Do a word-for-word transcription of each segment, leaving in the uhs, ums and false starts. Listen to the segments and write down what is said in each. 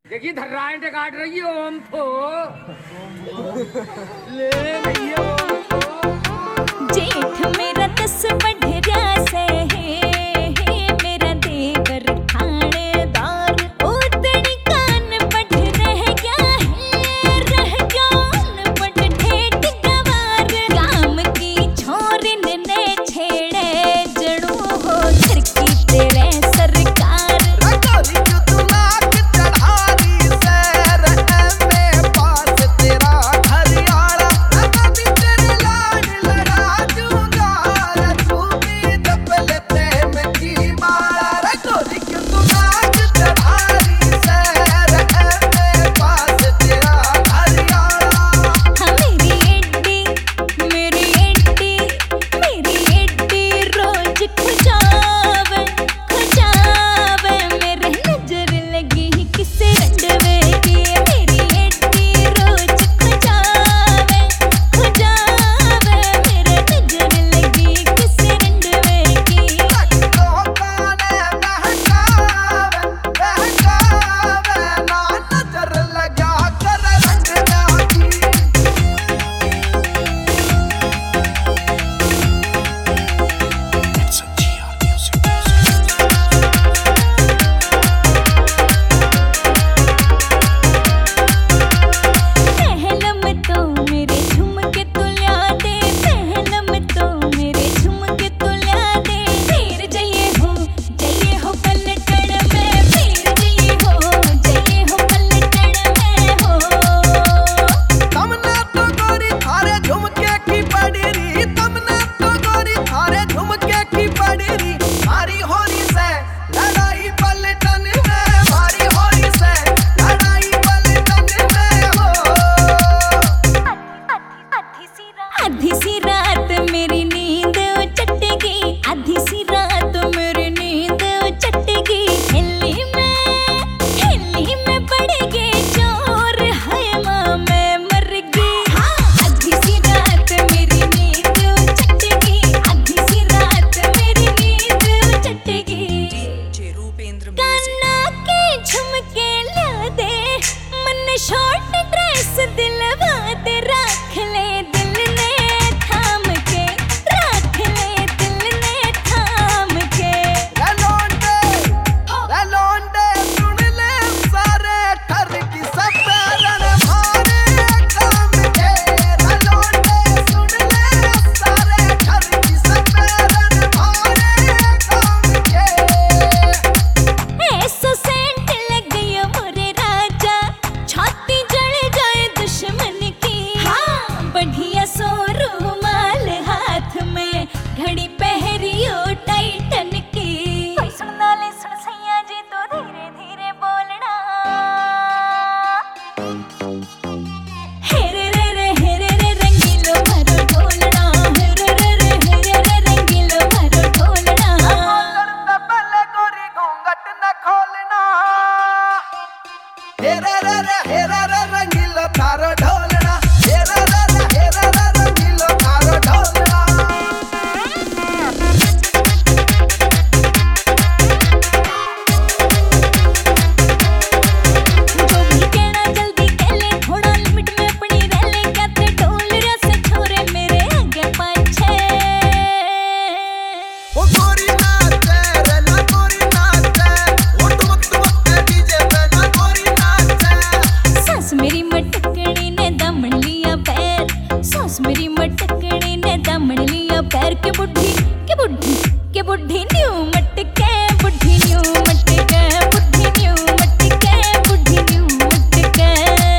देखिए धर्राएं काट रही है ओम तो ले रही है ओम तो। जेठ मेरा दस बढ़िया से है मेरा देवर थानेदार उतनी कान पढ़ रह गया है रह जान पढ़ ठेठ गवार काम की छोरिन ने छेड़े जड़ू हो घर की तेरे सरकार आधी सी रात मेरी नींद चटेगी आधी सी रात मेरी नींद चटेगी हिल्ली में हिल्ली में पड़ेगी चोर है माँ मैं मर गई आधी सी रात मेरी नींद चटेगी आधी सी रात मेरी नींद चटेगी कान्ना के झुमके ला दे मन शॉर्ट ड्रेस दिलवा दे रख ले बढ़िया सो रुमाल हाथ में घड़ी पहरियो टाइटन की कोई सुनना ले सुन सैया जी तो धीरे धीरे बोलना हेरे रे रे हेरे रे रंगीलो भरो ढोलना हेरे रे रे हेरे रे रंगीलो भरो ढोलना करता पहले गोरी घूंघट न खोलना हेरे रे रे हेरे रे रंगीलो थारो ढोलना हेरे रे मेरी मटकड़ी ने दमन लिया पैर सास मेरी मटकड़ी ने दमन लिया पैर के बुढ़ी के बुढ़ी के बुढ़ी न्यू मटके बुढ़ी न्यू मटके बुढ़ी न्यू मटके बुढ़ी न्यू मटके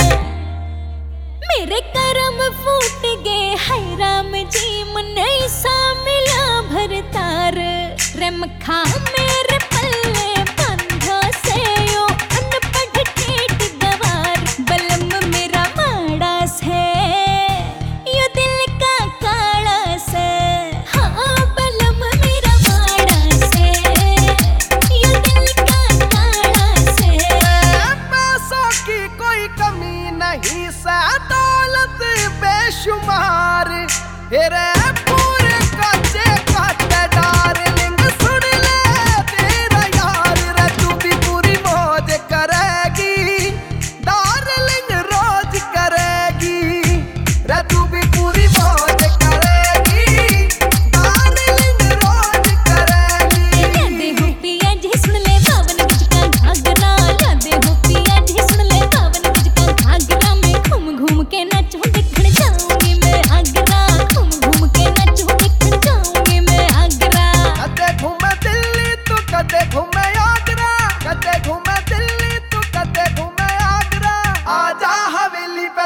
मेरे करम फूट गए हाय राम जी मन ऐसा मिला भरतार रे मखा मेरे पल्ले बंधा से यो अनपढ़ ठेठ गवार बलम मेरा माड़ा से यो दिल का काला से हाँ बलम मेरा माड़ा से यो दिल का काला से पैसों की कोई कमी नहीं सा दौलत बेशुमार हेरे पूरे कच्चे काटे डार्लिंग सुन ले तेरा यार रे तू भी पूरी मौज करेगी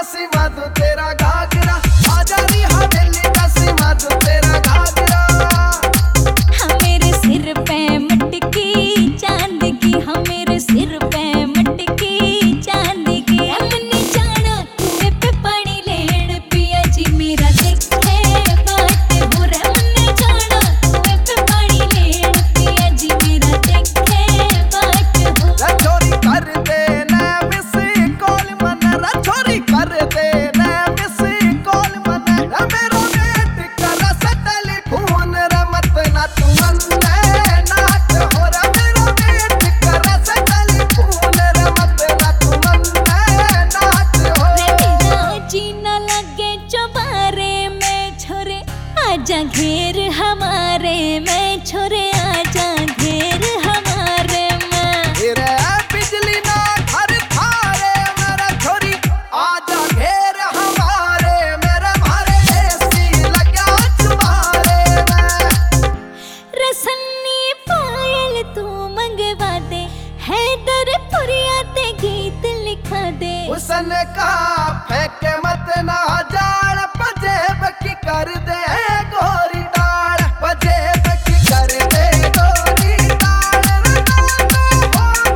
दसी माधु तेरा घाघरा आजारी हवेली दसी माधु तेरा घाघरा। हाँ मेरे सिर पे मटकी चांद की, हाँ मेरे सिर पे मटकी चांद की। हमने जाना कुएं पे पानी लेन पिया जी मेरा देखे बाट हो रे। हमने जाना कुएं पे पानी लेन पिया जी मेरा देखे बाट हो। चोरी कर दे ना मिस कॉल मन रा चोरी कर दे ना मिस कॉल मन रा मेरा वेट कर सटली फोन रा मत ना तू मन नाच हो रा मेरा वेट कर सटली फोन रा मत ना तू मन नाच हो। रे मेरा जीना लगे चौबारे में छोरे आजा घेर हमारे में छोरे आजा घेर हमारे में। तेरे बिजली ना घर थारे मेरा छोरी आजा घेर हमारे मेरे मारे एसी लगा तुम्हारे में। रसन्नी पायल तू मंगवा दे, हैदर पुरिया ते गीत लिखा दे। उसने कहा फेंक मत ना जाड़ पजेब की कर दे गोरी डाल पजेब की कर दे गोरी डाल रे डाल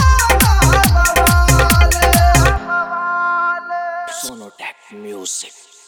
हो जा बवाल। Sonotech Music.